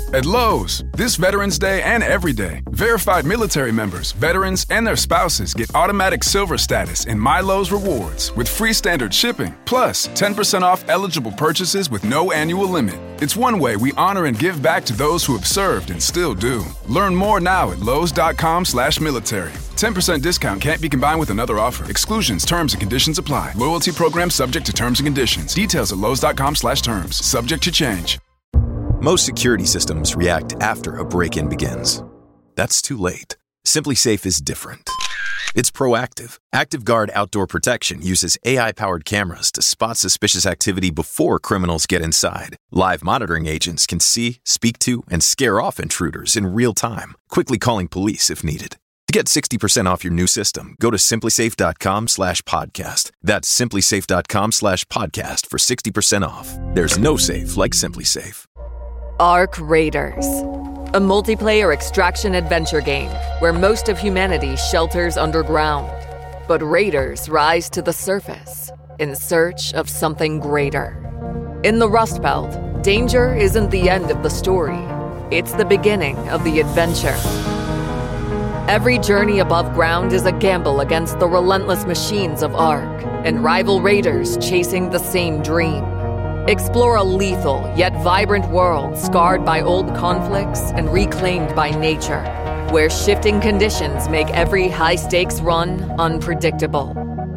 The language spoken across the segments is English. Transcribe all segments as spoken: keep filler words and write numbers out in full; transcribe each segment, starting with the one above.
At Lowe's, this Veterans Day and every day, verified military members, veterans, and their spouses get automatic silver status in My Lowe's Rewards with free standard shipping, plus ten percent off eligible purchases with no annual limit. It's one way we honor and give back to those who have served and still do. Learn more now at lowes.com slash military. ten percent discount can't be combined with another offer. Exclusions, terms, and conditions apply. Loyalty program subject to terms and conditions. Details at lowes.com slash terms. Subject to change. Most security systems react after a break-in begins. That's too late. Simply Safe is different. It's proactive. ActiveGuard Outdoor Protection uses A I-powered cameras to spot suspicious activity before criminals get inside. Live monitoring agents can see, speak to, and scare off intruders in real time, quickly calling police if needed. To get sixty percent off your new system, go to simplysafe.com slash podcast. That's simplysafe.com slash podcast for sixty percent off. There's no safe like Simply Safe. Ark Raiders, a multiplayer extraction adventure game where most of humanity shelters underground. But raiders rise to the surface in search of something greater. In the Rust Belt, danger isn't the end of the story. It's the beginning of the adventure. Every journey above ground is a gamble against the relentless machines of Ark and rival raiders chasing the same dream. Explore a lethal yet vibrant world scarred by old conflicts and reclaimed by nature, where shifting conditions make every high-stakes run unpredictable.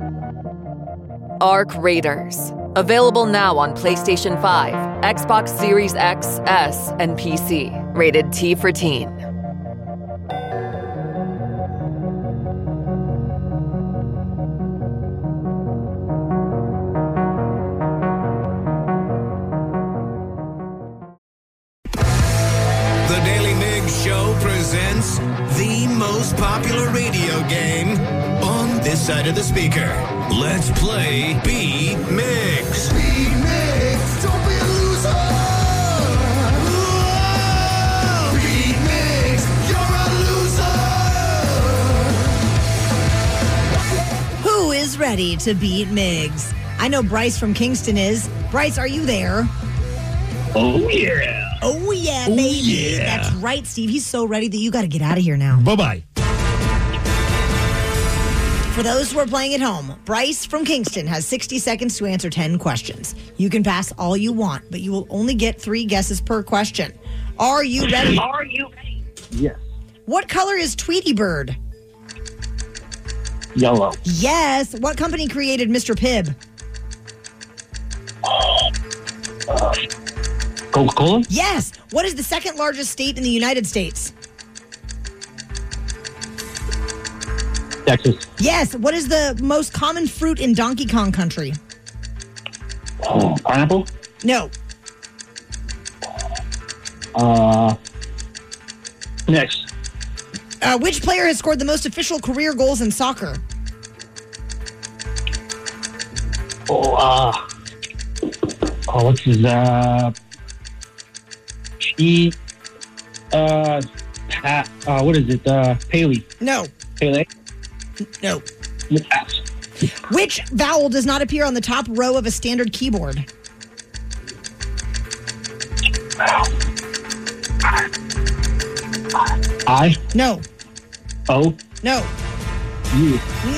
Ark Raiders. Available now on PlayStation five, Xbox Series X, S, and P C. Rated T for Teen. Presents the most popular radio game on this side of the speaker. Let's play Beat Mix. Beat Mix, don't be a loser. Whoa! Beat Mix, you're a loser. Who is ready to beat Migs? I know Bryce from Kingston is. Bryce, are you there? Oh, yeah. Oh, yeah, baby. Oh, yeah. That's right, Steve. He's so ready that you got to get out of here now. Bye-bye. For those who are playing at home, Bryce from Kingston has sixty seconds to answer ten questions. You can pass all you want, but you will only get three guesses per question. Are you ready? Are you ready? Yes. What color is Tweety Bird? Yellow. Yes. What company created Mister Pibb? Uh, Coca-Cola? Yes. What is the second largest state in the United States? Texas. Yes. What is the most common fruit in Donkey Kong Country? Oh, pineapple? No. Uh, next. Uh, which player has scored the most official career goals in soccer? Oh, uh, oh, what's his, uh, he, uh, Pat, uh, what is it, uh, Paley? No. Pele? No. Pass. Which vowel does not appear on the top row of a standard keyboard? I? No. O? No. U?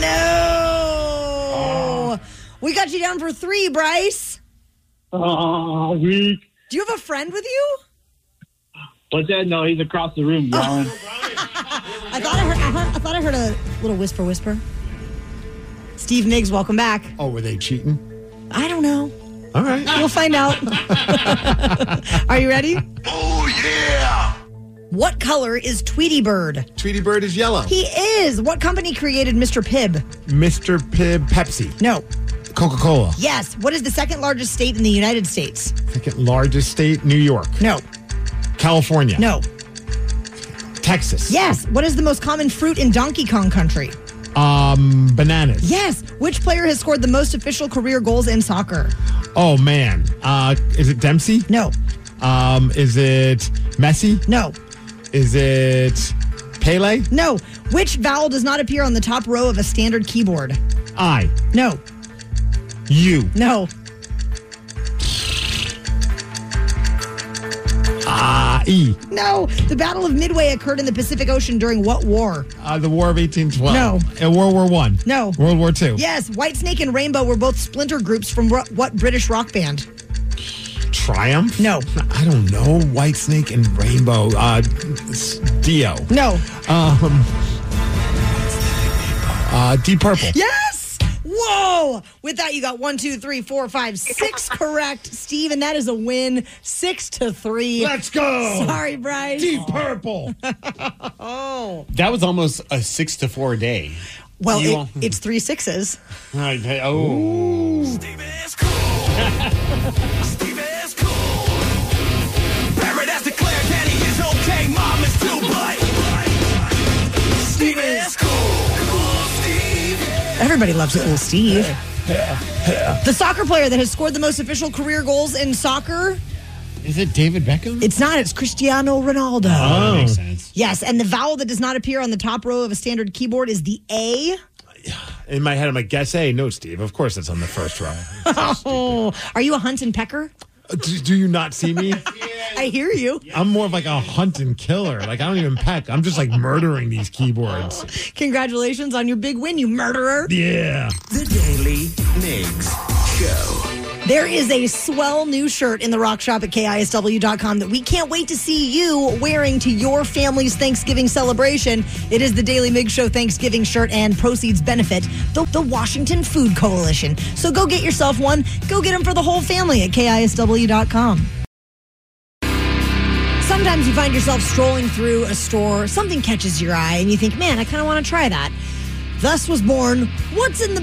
No. We got you down for three, Bryce. Oh, weak. Do you have a friend with you? What's that? No, he's across the room, Brian. I thought I heard. Uh-huh, I thought I heard a little whisper, whisper. Steve Miggs, welcome back. Oh, were they cheating? I don't know. All right. We'll find out. Are you ready? Oh, yeah. What color is Tweety Bird? Tweety Bird is yellow. He is. What company created Mister Pibb? Mister Pibb, Pepsi. No. Coca-Cola. Yes. What is the second largest state in the United States? Second largest state, New York. No. California. No. Texas. Yes. What is the most common fruit in Donkey Kong Country? Um, bananas. Yes. Which player has scored the most official career goals in soccer? Oh, man. Uh, is it Dempsey? No. Um, is it Messi? No. Is it Pele? No. Which vowel does not appear on the top row of a standard keyboard? I. No. U. No. Uh, Hawaii. No. The Battle of Midway occurred in the Pacific Ocean during what war? Uh, the War of eighteen twelve. No. Uh, World War One. No. World War Two. Yes. Whitesnake and Rainbow were both splinter groups from ro- what British rock band? Triumph? No. I don't know. Whitesnake and Rainbow. Uh, s- Dio. No. Um, uh, Deep Purple. Yes! Whoa! With that, you got one, two, three, four, five, six correct, Steve, and that is a win, six to three. Let's go! Sorry, Bryce. Deep Purple. Oh. That was almost a six to four day. Well, You it, all- it's three sixes. I- oh. Steve is cool. Steve is cool. Barrett has declared that he is okay. Mom is too, but Steve is cool. Cool Steve. Everybody loves Cool Steve. The soccer player that has scored the most official career goals in soccer, Is it David Beckham? it's not, it's Cristiano Ronaldo. Oh, that makes sense. Yes, and the vowel that does not appear on the top row of a standard keyboard is the A. In my head, I'm like, guess A. No, Steve. Of course it's on the first row. Oh, are you a hunt and pecker? Uh, do, do you not see me? I hear you. I'm more of like a hunt and killer. Like, I don't even peck. I'm just like murdering these keyboards. Congratulations on your big win, you murderer. Yeah. The Daily Migs Show. There is a swell new shirt in the rock shop at K I S W dot com that we can't wait to see you wearing to your family's Thanksgiving celebration. It is the Daily Mig Show Thanksgiving shirt, and proceeds benefit the, the Washington Food Coalition. So go get yourself one. Go get them for the whole family at K I S W dot com. Sometimes you find yourself strolling through a store, something catches your eye, and you think, man, I kind of want to try that. Thus was born, what's in the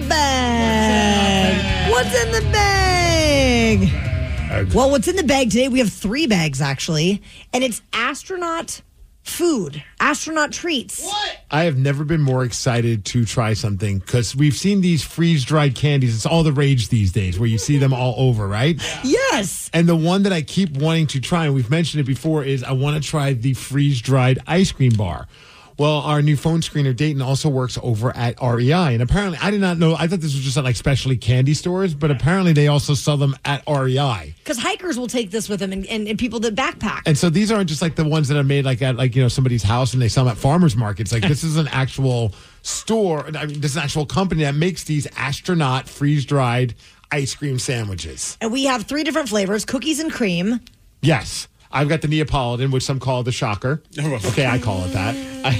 bag? What's in the bag? Well, what's in the bag today? We have three bags, actually, and it's astronaut food, astronaut treats. What? I have never been more excited to try something because we've seen these freeze-dried candies. It's all the rage these days where you see them all over, right? Yes. And the one that I keep wanting to try, and we've mentioned it before, is I want to try the freeze-dried ice cream bar. Well, our new phone screener, Dayton, also works over at R E I. And apparently, I did not know, I thought this was just at like specialty candy stores, but apparently they also sell them at R E I. Because hikers will take this with them, and, and, and people that backpack. And so these aren't just like the ones that are made like at like, you know, somebody's house and they sell them at farmers markets. Like this is an actual store. I mean, this is an actual company that makes these astronaut freeze-dried ice cream sandwiches. And we have three different flavors, cookies and cream. Yes. I've got the Neapolitan, which some call the shocker. Okay, I call it that. I,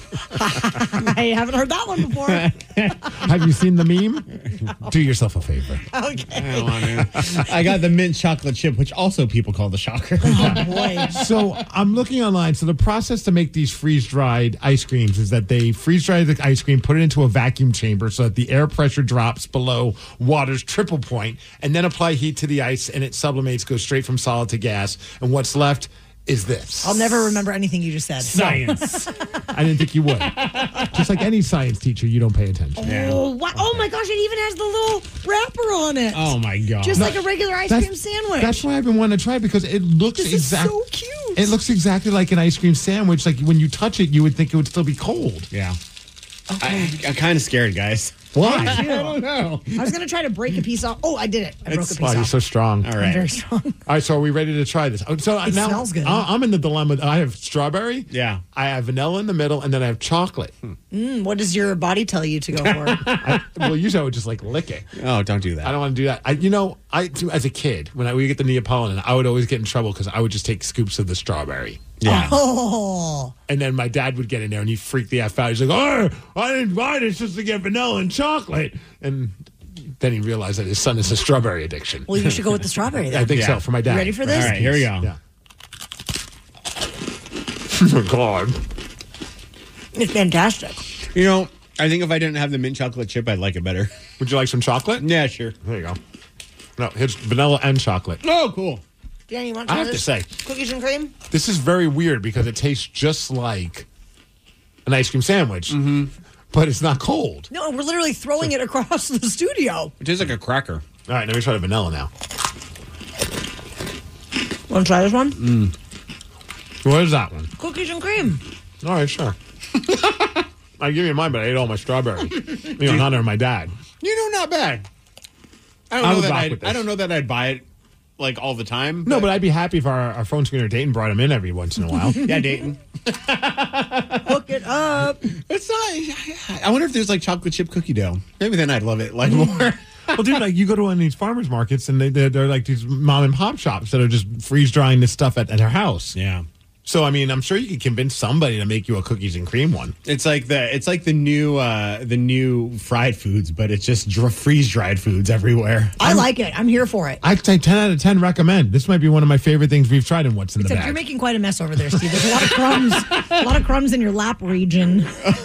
I haven't heard that one before. have you seen the meme? Do yourself a favor. Okay. I got the mint chocolate chip, which also people call the shocker. Oh, boy. So I'm looking online. So the process to make these freeze-dried ice creams is that they freeze-dry the ice cream, put it into a vacuum chamber so that the air pressure drops below water's triple point, and then apply heat to the ice, and it sublimates, goes straight from solid to gas. And what's left is this. I'll never remember anything you just said. Science. I didn't think you would. Just like any science teacher, you don't pay attention. Oh, wow. Oh my gosh, it even has the little wrapper on it. Oh, my God. Just like a regular ice That's- cream sandwich. That's why I've been wanting to try it, because it looks This is exactly so cute. It looks exactly like an ice cream sandwich. Like when you touch it, you would think it would still be cold. Yeah. I, I'm kind of scared, guys. Why? I don't know. I was going to try to break a piece off. Oh, I did it. I broke a piece Wow, you're off. so strong. All I'm right. very strong. All right, so are we ready to try this? Oh, So It now smells good. I- I'm in the dilemma. I have strawberry. Yeah. I have vanilla in the middle, and then I have chocolate. Mm, what does your body tell you to go for? I, well, usually I would just like lick it. Oh, don't do that. I don't want to do that. I, you know, I do as a kid when I would get the Neapolitan, I would always get in trouble because I would just take scoops of the strawberry. Yeah. Oh. And then my dad would get in there and he'd freak the F out. He's like, oh, I didn't buy this just to get vanilla and chocolate. And then he realized that his son has a strawberry addiction. Well, you should go with the strawberry I then. think Yeah. so, for my dad. You ready for this? All right, here we go. Yeah. Oh, my God. It's fantastic. You know, I think if I didn't have the mint chocolate chip, I'd like it better. Would you like some chocolate? Yeah, sure. There you go. No, here's vanilla and chocolate. Oh, cool. Danny, you want I some have of to this? say, Cookies and cream? this is very weird because it tastes just like an ice cream sandwich, mm-hmm. but it's not cold. No, we're literally throwing it across the studio. It tastes like a cracker. All right, let me try the vanilla now. Want to try this one? Mm. What is that one? Cookies and cream. All right, sure. I give you mine, but I ate all my strawberry. You know, in honor of my dad. You know, not bad. I don't I know would that rock I'd, with this. I don't know that I'd buy it like all the time. No, but I'd be happy if our, our phone screener Dayton brought him in every once in a while. Yeah, Dayton. Hook it up. It's not. I wonder if there's like chocolate chip cookie dough. Maybe then I'd love it like more. Well, dude, like you go to one of these farmers markets and they, they're, they're like these mom and pop shops that are just freeze drying this stuff at, at their house. Yeah. So, I mean, I'm sure you could convince somebody to make you a cookies and cream one. It's like the it's like the new uh, the new fried foods, but it's just dr- freeze dried foods everywhere. I like it. I'm here for it. I'd say ten out of ten recommend. This might be one of my favorite things we've tried in What's in the Except Bag. you're making quite a mess over there, Steve. There's a lot of crumbs. a lot of crumbs in your lap region.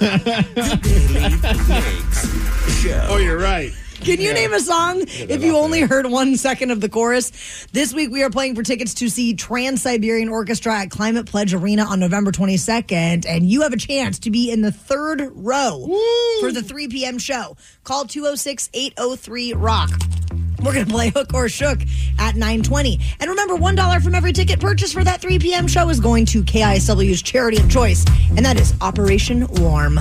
Oh, you're right. Can you name a song if you only heard one second of the chorus? This week we are playing for tickets to see Trans-Siberian Orchestra at Climate Pledge Arena on November twenty-second, and you have a chance to be in the third row Woo! For the three p.m. show. Call two oh six, eight oh three, ROCK. We're going to play Hook or Shook at nine twenty. And remember, one dollar from every ticket purchase for that three p.m. show is going to K I S W's charity of choice, and that is Operation Warm.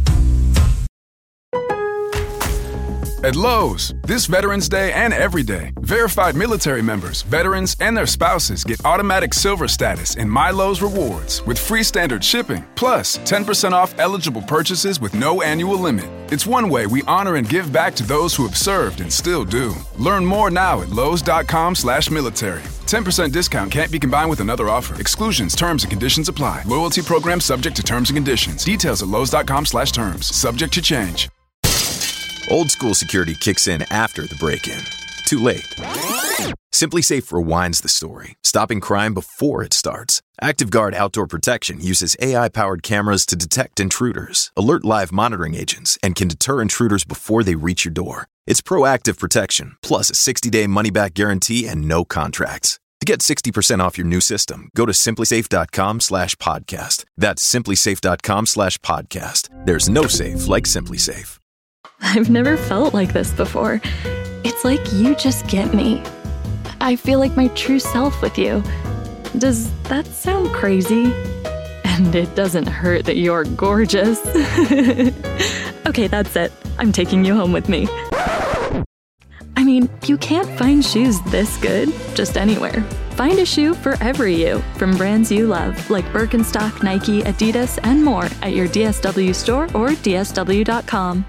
At Lowe's, this Veterans Day and every day, verified military members, veterans, and their spouses get automatic silver status in My Lowe's Rewards with free standard shipping, plus ten percent off eligible purchases with no annual limit. It's one way we honor and give back to those who have served and still do. Learn more now at lowes.com slash military. ten percent discount can't be combined with another offer. Exclusions, terms, and conditions apply. Loyalty program subject to terms and conditions. Details at lowes.com slash terms. Subject to change. Old school security kicks in after the break-in. Too late. SimpliSafe rewinds the story, stopping crime before it starts. ActiveGuard Outdoor Protection uses A I-powered cameras to detect intruders, alert live monitoring agents, and can deter intruders before they reach your door. It's proactive protection, plus a sixty-day money-back guarantee and no contracts. To get sixty percent off your new system, go to simplysafe.com slash podcast. That's simplysafe.com slash podcast. There's no safe like SimpliSafe. I've never felt like this before. It's like you just get me. I feel like my true self with you. Does that sound crazy? And it doesn't hurt that you're gorgeous. Okay, that's it. I'm taking you home with me. I mean, you can't find shoes this good just anywhere. Find a shoe for every you from brands you love, like Birkenstock, Nike, Adidas, and more at your D S W store or D S W dot com.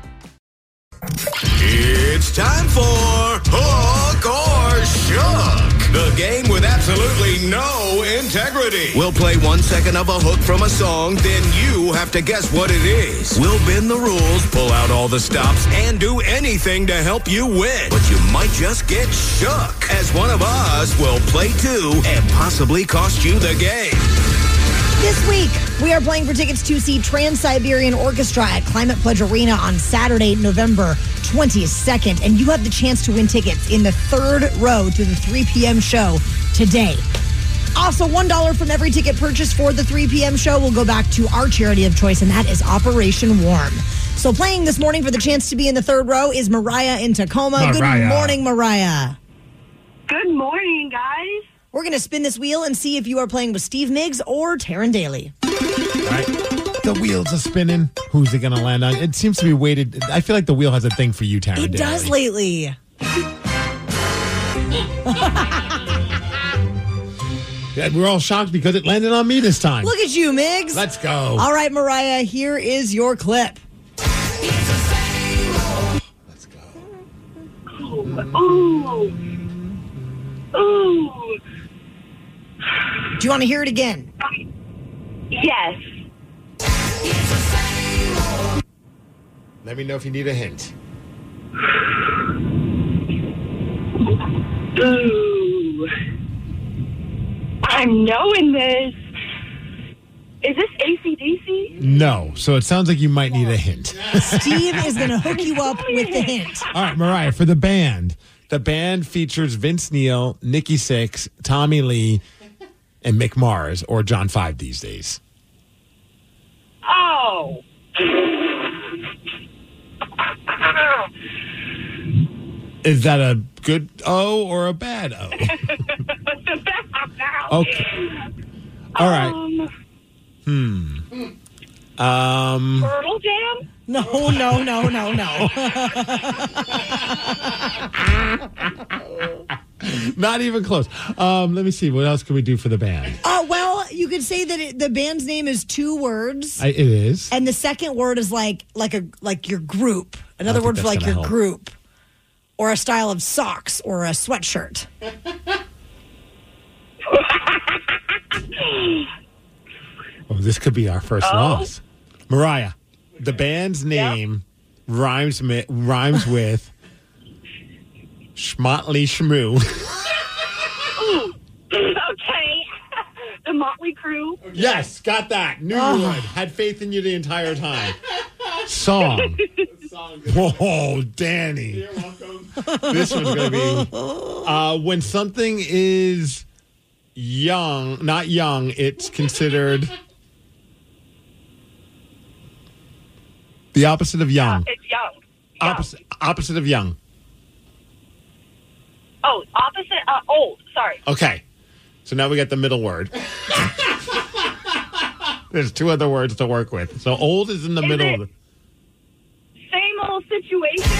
It's time for Hook or Shook, the game with absolutely no integrity. We'll play one second of a hook from a song, then you have to guess what it is. We'll bend the rules, pull out all the stops, and do anything to help you win. But you might just get shook, as one of us will play too and possibly cost you the game. This week, we are playing for tickets to see Trans-Siberian Orchestra at Climate Pledge Arena on Saturday, November twenty-second. And you have the chance to win tickets in the third row to the three p.m. show today. Also, one dollar from every ticket purchased for the three p.m. show will go back to our charity of choice, and that is Operation Warm. So playing this morning for the chance to be in the third row is Mariah in Tacoma. Mariah. Good morning, Mariah. Good morning, guys. We're going to spin this wheel and see if you are playing with Steve Miggs or Taryn Daly. All right. The wheels are spinning. Who's it going to land on? It seems to be weighted. I feel like the wheel has a thing for you, Taryn It Daly. does lately. Yeah, we're all shocked because it landed on me this time. Look at you, Miggs. Let's go. All right, Mariah, here is your clip. Let's go. Ooh. Ooh. Do you want to hear it again? Yes. Let me know if you need a hint. Ooh. I'm knowing this. Is this A C D C? No. So it sounds like you might need a hint. Steve is going to hook you up with the hint. All right, Mariah, for the band. The band features Vince Neil, Nikki Sixx, Tommy Lee, and Mick Mars, or John Five these days. Oh. Is that a good O or a bad O? Okay. All right. Um, Hmm. Um. Turtle Jam? No, no, no, no, no. Not even close. Um, let me see. What else can we do for the band? Uh, well, you could say that it, the band's name is two words. I, it is. And the second word is like like a like your group. Another think word for that's like gonna your help. group. Or a style of socks or a sweatshirt. Oh, this could be our first Oh. loss. Mariah, the band's name rhymes mi- rhymes with Schmotley Schmoo. Okay. The Motley Crue. Yes, got that. Knew you would. Had faith in you the entire time. Song. Whoa, Danny. You're welcome. This one's going to be uh, when something is young, not young, it's considered the opposite of young. It's young. young. Opposite, opposite of young. Oh, opposite. Uh, old. Sorry. Okay. So now we got the middle word. There's two other words to work with. So old is in the Is middle it- of the. Same old situation.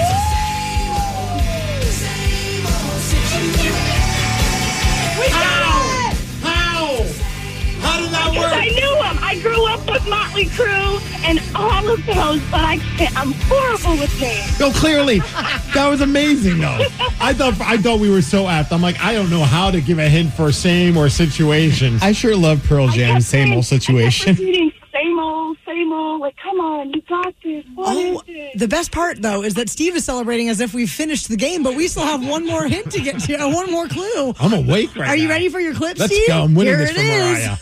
How? How? How did that Because I work? knew him. I grew up with Motley Crue and all of those, but I can't. I'm horrible with names. No, clearly, that was amazing, though. I thought I thought we were so apt. I'm like, I don't know how to give a hint for same or situation. I sure love Pearl I Jam's kept same saying- old I kept situation. repeating, same old, same old. Like, come on, you got this. What is Oh, it? the best part, though, is that Steve is celebrating as if we've finished the game, but we still have one more hint to get to, uh, one more clue. I'm awake right now. Are you ready for your clip, Let's Steve? go. I'm winning Here this it for is. Mariah.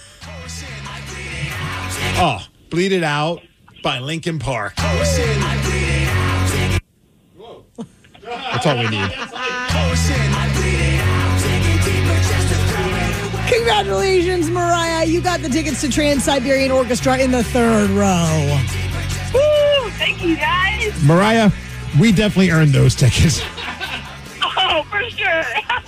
Oh, Bleed It Out by Linkin Park. That's all we need. Congratulations, Mariah. You got the tickets to Trans-Siberian Orchestra in the third row. Woo! Thank you, guys. Mariah, we definitely earned those tickets. Oh, for sure.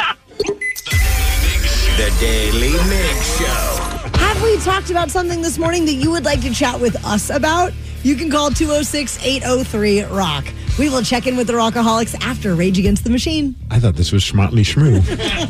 The Daily Mix Show. Have we talked about something this morning that you would like to chat with us about? You can call two oh six, eight oh three, ROCK. We will check in with the Rockaholics after Rage Against the Machine. I thought this was Schmotley Schmoo.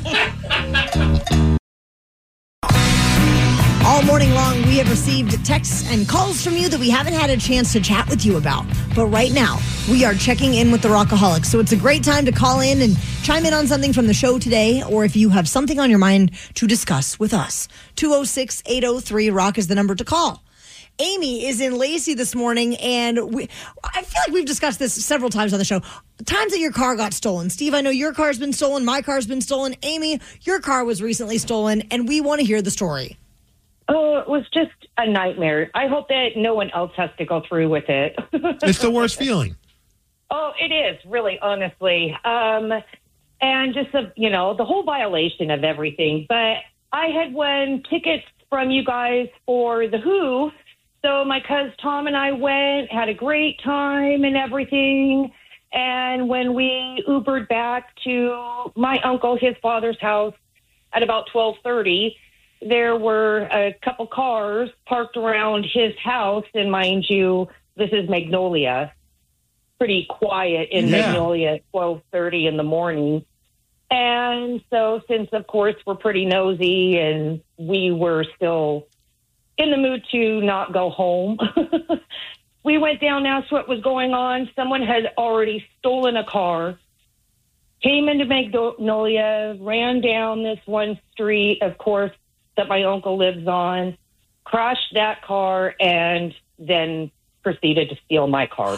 All morning long, we have received texts and calls from you that we haven't had a chance to chat with you about. But right now, we are checking in with the Rockaholics. So it's a great time to call in and chime in on something from the show today, or if you have something on your mind to discuss with us. two oh six, eight oh three, ROCK is the number to call. Amy is in Lacey this morning, and we, I feel like we've discussed this several times on the show. Times that your car got stolen. Steve, I know your car's been stolen. My car's been stolen. Amy, your car was recently stolen, and we want to hear the story. Oh, it was just a nightmare. I hope that no one else has to go through with it. It's the worst feeling. Oh, it is, really, honestly. Um, and just, the, you know, the whole violation of everything. But I had won tickets from you guys for The Who. So my cousin Tom and I went, had a great time and everything. And when we Ubered back to my uncle, his father's house at about twelve thirty, there were a couple cars parked around his house. And mind you, this is Magnolia. Pretty quiet in Yeah. Magnolia at twelve thirty in the morning. And so since, of course, we're pretty nosy and we were still in the mood to not go home, we went down, asked what was going on. Someone had already stolen a car, came into Magnolia, ran down this one street, of course, that my uncle lives on, crashed that car, and then proceeded to steal my car.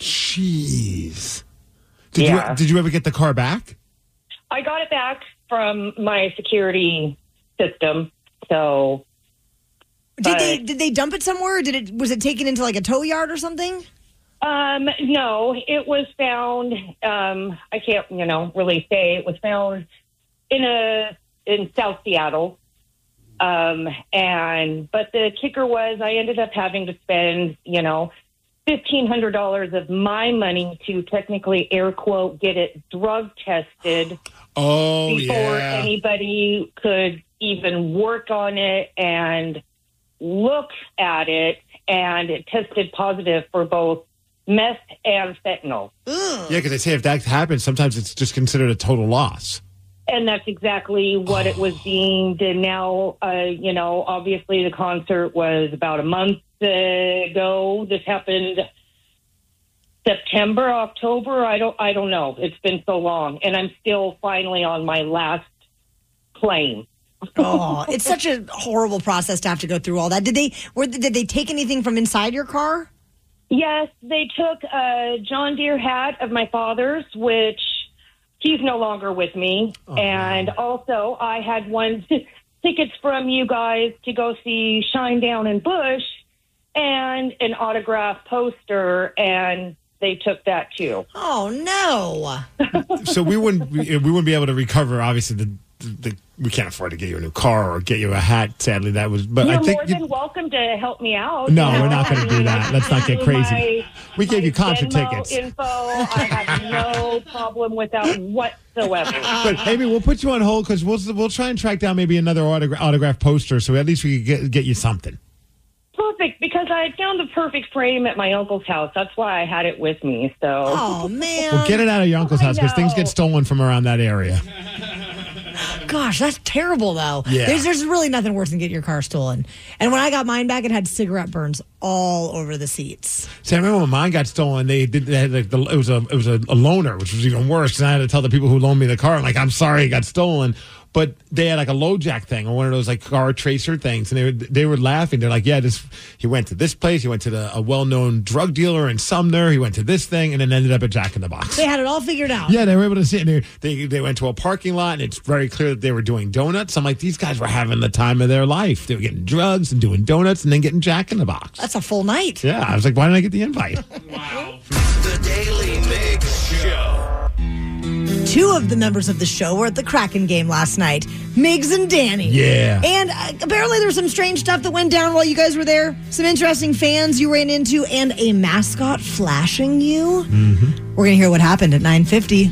Jeez. Did Yeah. you did you ever get the car back? I got it back from my security system, so... Did But- they did they dump it somewhere? Or did it was it taken into like a tow yard or something? Um, no, it was found, um, I can't, you know, really say. It was found in a, in South Seattle. Um, and, but the kicker was I ended up having to spend, you know, fifteen hundred dollars of my money to technically air quote, get it drug tested Oh, before yeah. anybody could even work on it and look at it. And it tested positive for both meth and fentanyl. Yeah, because they say if that happens, sometimes it's just considered a total loss. And that's exactly what it was deemed. And now, uh, you know, obviously the concert was about a month ago. This happened September, October. I don't, I don't know. It's been so long, and I'm still finally on my last plane. Oh, it's such a horrible process to have to go through all that. Did they? Were, did they take anything from inside your car? Yes, they took a John Deere hat of my father's, which he's no longer with me. Oh, and man. Also, I had one t- tickets from you guys to go see Shinedown in Bush and an autograph poster, and they took that too. Oh no! So we wouldn't we wouldn't be able to recover. Obviously, the, the we can't afford to get you a new car or get you a hat. Sadly, that was. But You're I think more than welcome to help me out. No, you know? we're not going to do that. Let's not get crazy. My, we gave you concert Venmo tickets. Info. I have no problem with that whatsoever. But Amy, we'll put you on hold because we'll we'll try and track down maybe another autograph, autograph poster, so at least we could get get you something. Perfect, because I found the perfect frame at my uncle's house. That's why I had it with me. So, oh man, well, get it out of your uncle's I house because things know. get stolen from around that area. Gosh, that's terrible, though. Yeah. There's, there's really nothing worse than getting your car stolen. And when I got mine back, it had cigarette burns all over the seats. See, I remember when mine got stolen. They did. They had like the, it was a it was a, a loaner, which was even worse. And I had to tell the people who loaned me the car, I'm like, I'm sorry, it got stolen. But they had like a low jack thing or one of those like car tracer things, and they were they were laughing. They're like, yeah, this he went to this place, he went to the, a well known drug dealer in Sumner, he went to this thing, and then ended up at Jack in the Box. They had it all figured out. Yeah, they were able to see it. And they, they they went to a parking lot, and it's very clear that they were doing donuts. I'm like, these guys were having the time of their life. They were getting drugs and doing donuts, and then getting Jack in the Box. That's a full night. Yeah, I was like, why didn't I get the invite? Wow. The Daily Mix Show. Two of the members of the show were at the Kraken game last night, Migs and Danny. Yeah. And uh, apparently there was some strange stuff that went down while you guys were there. Some interesting fans you ran into and a mascot flashing you. Mm-hmm. We're going to hear what happened at nine fifty.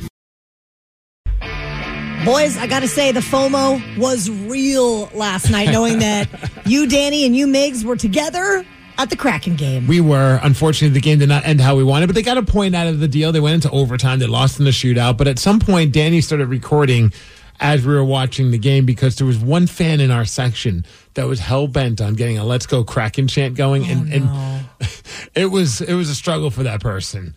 Boys, I got to say, the FOMO was real last night, knowing that you, Danny, and you, Migs, were together at the Kraken game. We were. Unfortunately, the game did not end how we wanted, but they got a point out of the deal. They went into overtime. They lost in the shootout. But at some point, Danny started recording as we were watching the game because there was one fan in our section that was hell-bent on getting a Let's Go Kraken chant going. Oh, and, no. and it was it was a struggle for that person.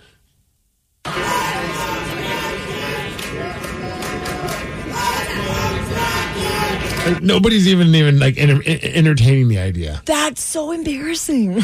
Like, nobody's even even like enter, entertaining the idea. That's so embarrassing.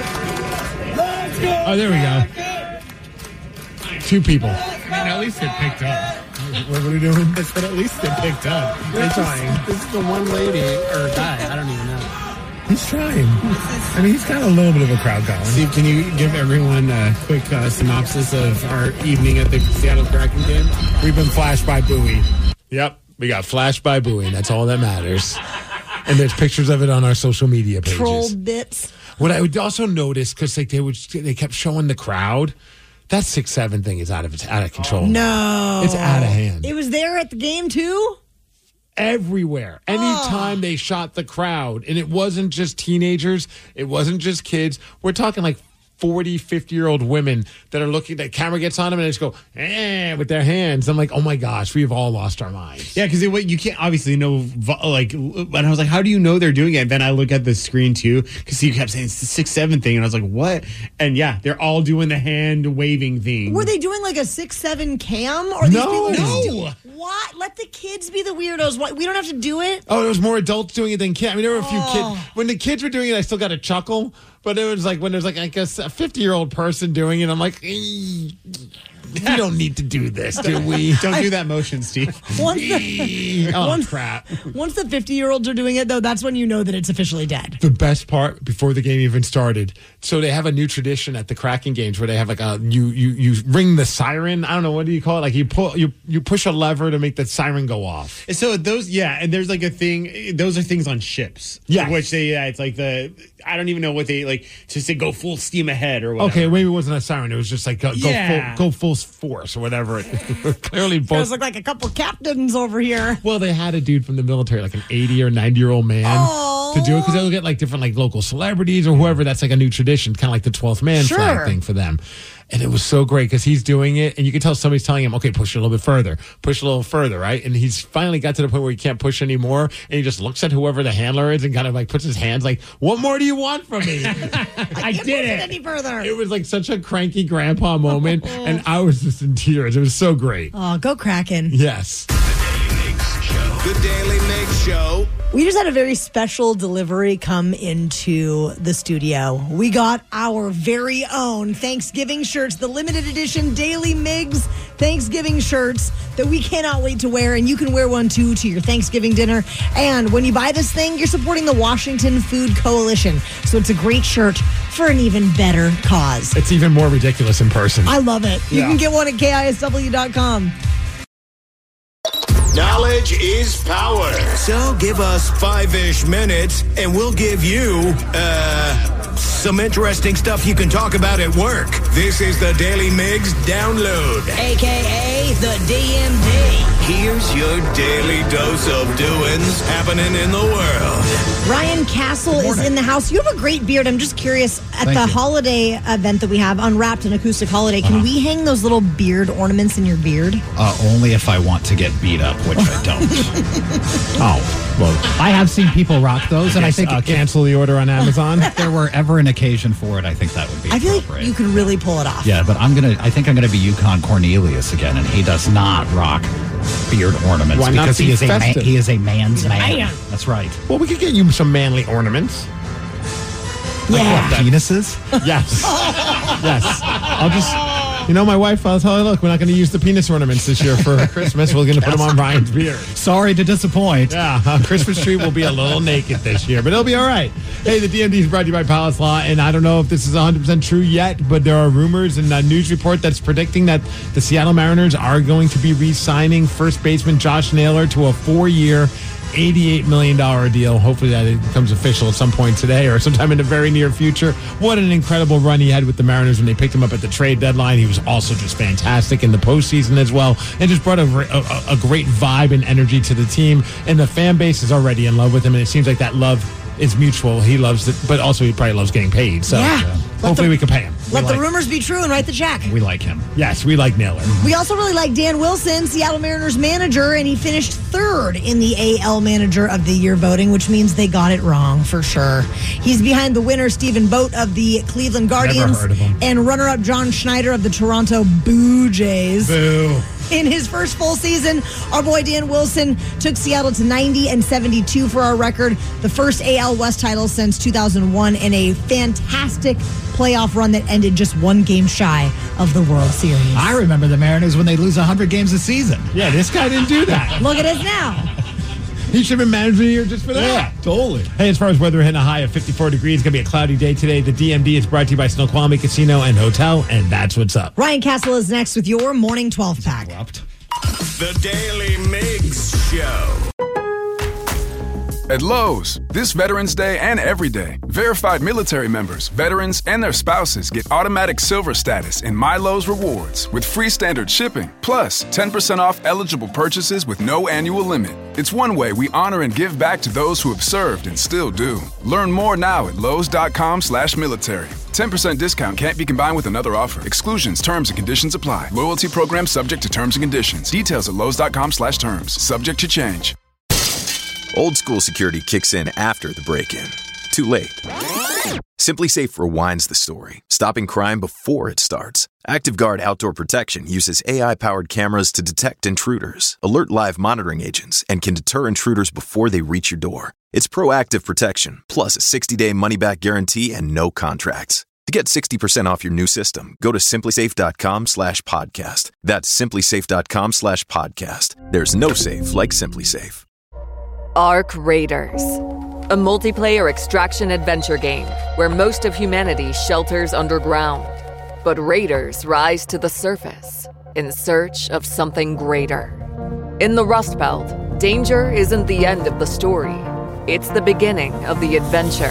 Oh, there we go. Two people. I mean, at least it picked up. What are we doing? I said at least it picked up. They're trying. This is the one lady or guy. I don't even know. He's trying. I mean, he's got a little bit of a crowd going. Steve, can you give everyone a quick uh, synopsis of our evening at the Seattle Kraken game? We've been flashed by Bowie. Yep. We got flashed by Bowie, and that's all that matters. And there's pictures of it on our social media pages. Troll bits. What I would also notice, because like they would, they kept showing the crowd. That six seven thing is out of it's out of control. No, it's out of hand. It was there at the game too. Everywhere. Anytime oh. they shot the crowd, and it wasn't just teenagers, it wasn't just kids. We're talking like forty, fifty-year-old women that are looking, that camera gets on them and they just go, eh, with their hands. I'm like, oh my gosh, we've all lost our minds. Yeah, because you can't obviously know, like, and I was like, how do you know they're doing it? And then I look at the screen too, because you kept saying it's the six seven thing, and I was like, what? And yeah, they're all doing the hand waving thing. Were they doing like a six seven cam? Or these No. people No. do- What? Let the kids be the weirdos. What? We don't have to do it? Oh, there was more adults doing it than kids. I mean, there were a few Oh. kids. When the kids were doing it, I still got a chuckle. But it was like when there's like, I guess, a fifty-year-old person doing it, I'm like, eh, we don't need to do this, do we? Don't do that motion, Steve. Once the, oh, once, crap. Once the fifty-year-olds are doing it, though, that's when you know that it's officially dead. The best part before the game even started. So they have a new tradition at the Kraken games where they have like a you you you ring the siren. I don't know, what do you call it? Like you pull you you push a lever to make the siren go off. So those, yeah, and there's like a thing. Those are things on ships. Yeah, which they, yeah, it's like the. I don't even know what they like to say. Go full steam ahead or whatever. Okay, maybe it wasn't a siren. It was just like go, Yeah. go full go full force or whatever. Clearly, both. Feels like, like a couple captains over here. Well, they had a dude from the military, like an eighty or ninety year old man. Oh. to do it because they'll get like different like local celebrities or whoever. That's like a new tradition, kind of like the twelfth man Sure. flag thing for them. And it was so great because he's doing it, and you can tell somebody's telling him, "Okay, push it a little bit further, push it a little further," right? And he's finally got to the point where he can't push anymore, and he just looks at whoever the handler is and kind of like puts his hands like, "What more do you want from me?" I Can't did push it. any further. It was like such a cranky grandpa moment, and I was just in tears. It was so great. Oh, go Kraken. Yes. The Daily Mix Show. We just had a very special delivery come into the studio. We got our very own Thanksgiving shirts, the limited edition Daily Migs Thanksgiving shirts that we cannot wait to wear. And you can wear one too to your Thanksgiving dinner. And when you buy this thing, you're supporting the Washington Food Coalition. So it's a great shirt for an even better cause. It's even more ridiculous in person. I love it. You Yeah. can get one at K I S W dot com. Knowledge is power. So give us five-ish minutes and we'll give you, uh, some interesting stuff you can talk about at work. This is the Daily Migs Download. A K A the D M D. Here's your daily dose of doings happening in the world. Ryan Castle is in the house. You have a great beard. I'm just curious, at Thank the you. holiday event that we have, Unwrapped and Acoustic Holiday, can Uh-huh. we hang those little beard ornaments in your beard? Uh, only if I want to get beat up, which I don't. Oh, well, I have seen people rock those, and I Yes, think uh, if, cancel the order on Amazon. if there were ever an occasion for it, I think that would be I feel like appropriate. you could really pull it off. Yeah, but I'm gonna. I think I'm gonna be Yukon Cornelius again, and he does not rock beard ornaments Why not because be he is a man, festive? he is a man's man. man. That's right. Well, we could get you some manly ornaments. Yeah. Penises. Yes. Yes. I'll just, you know, my wife, I'll tell her, look, we're not going to use the penis ornaments this year for Christmas. We're going to put them on Ryan's beard. Sorry to disappoint. Yeah, our Christmas tree will be a little naked this year, but it'll be all right. Hey, the D M D is brought to you by Palace Law, and I don't know if this is one hundred percent true yet, but there are rumors and a news report that's predicting that the Seattle Mariners are going to be re-signing first baseman Josh Naylor to a four-year, eighty-eight million dollars deal. Hopefully that it becomes official at some point today or sometime in the very near future. What an incredible run he had with the Mariners when they picked him up at the trade deadline. He was also just fantastic in the postseason as well, and just brought a, a, a great vibe and energy to the team. And the fan base is already in love with him, and it seems like that love is mutual. He loves it, but also he probably loves getting paid. So Yeah. hopefully the- we can pay him. Let We the like- rumors be true and write the check. We like him. Yes, we like Naylor. We also really like Dan Wilson, Seattle Mariners manager, and he finished third in the A L Manager of the Year voting, which means they got it wrong for sure. He's behind the winner, Stephen Boat of the Cleveland Guardians, heard of him. and runner-up John Schneider of the Toronto Blue Jays. Boo. In his first full season, our boy Dan Wilson took Seattle to ninety and seventy-two for our record, the first A L West title since two thousand one, and a fantastic playoff run that ended just one game shy of the World Series. I remember the Mariners when they lose one hundred games a season. Yeah, this guy didn't do that. Look at us now. He should have been manager of the year just for that. Yeah, totally. Hey, as far as weather, hitting a high of fifty-four degrees. It's going to be a cloudy day today. The D M D is brought to you by Snoqualmie Casino and Hotel, and that's what's up. Ryan Castle is next with your morning twelve pack. The Daily Migs Show. At Lowe's, this Veterans Day and every day, verified military members, veterans, and their spouses get automatic silver status in My Lowe's Rewards with free standard shipping, plus ten percent off eligible purchases with no annual limit. It's one way we honor and give back to those who have served and still do. Learn more now at lowes.com slash military. ten percent discount can't be combined with another offer. Exclusions, terms, and conditions apply. Loyalty program subject to terms and conditions. Details at lowes.com slash terms. Subject to change. Old school security kicks in after the break-in. Too late. SimpliSafe rewinds the story, stopping crime before it starts. ActiveGuard Outdoor Protection uses A I-powered cameras to detect intruders, alert live monitoring agents, and can deter intruders before they reach your door. It's proactive protection, plus a sixty-day money-back guarantee and no contracts. To get sixty percent off your new system, go to simplysafe.com slash podcast. That's simplysafe.com slash podcast. There's no safe like SimpliSafe. Ark Raiders, a multiplayer extraction adventure game where most of humanity shelters underground. But raiders rise to the surface in search of something greater. In the Rust Belt, danger isn't the end of the story. It's the beginning of the adventure.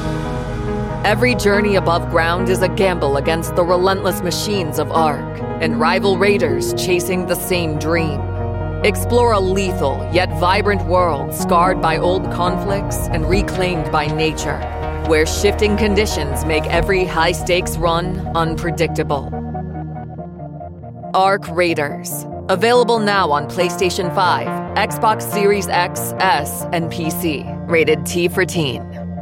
Every journey above ground is a gamble against the relentless machines of Ark and rival raiders chasing the same dream. Explore a lethal yet vibrant world scarred by old conflicts and reclaimed by nature, where shifting conditions make every high-stakes run unpredictable. Arc Raiders. Available now on PlayStation five, Xbox Series X, S, and P C. Rated T for Teen.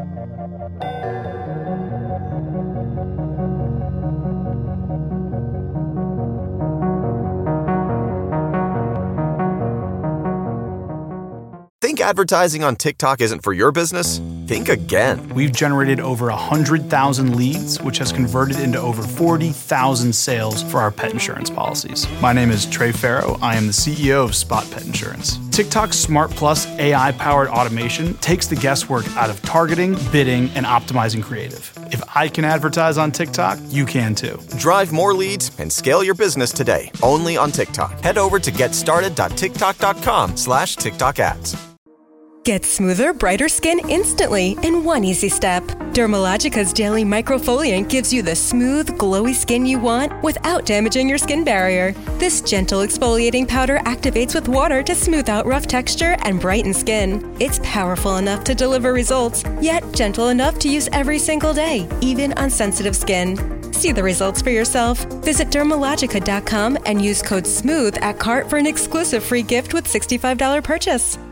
Think advertising on TikTok isn't for your business? Think again. We've generated over one hundred thousand leads, which has converted into over forty thousand sales for our pet insurance policies. My name is Trey Farrow. I am the C E O of Spot Pet Insurance. TikTok's Smart Plus A I-powered automation takes the guesswork out of targeting, bidding, and optimizing creative. If I can advertise on TikTok, you can too. Drive more leads and scale your business today, only on TikTok. Head over to getstarted.tiktok.com slash TikTok ads. Get smoother, brighter skin instantly in one easy step. Dermalogica's Daily Microfoliant gives you the smooth, glowy skin you want without damaging your skin barrier. This gentle exfoliating powder activates with water to smooth out rough texture and brighten skin. It's powerful enough to deliver results, yet gentle enough to use every single day, even on sensitive skin. See the results for yourself. Visit dermalogica dot com and use code SMOOTH at cart for an exclusive free gift with sixty-five dollars purchase.